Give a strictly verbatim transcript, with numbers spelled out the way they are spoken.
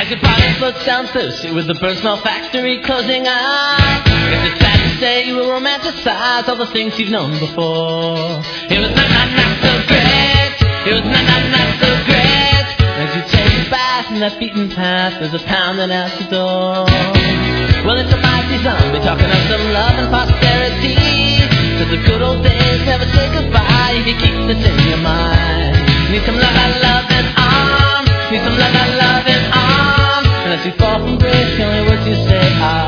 As your partner floats down thirsty with the personal factory closing up, guess it's sad to say you will romanticize all the things you've known before. It was not, not, not so great. It was not, not, not so great. As you take a bath in that beaten path, there's a pounding at the door. Well, it's a mighty zombie talking of some love and posterity. Says the good old days never say goodbye if you keep this in your mind. Need some love, I love and arms. Need some love, I love and arms. And as you fall from grace, the only words you say are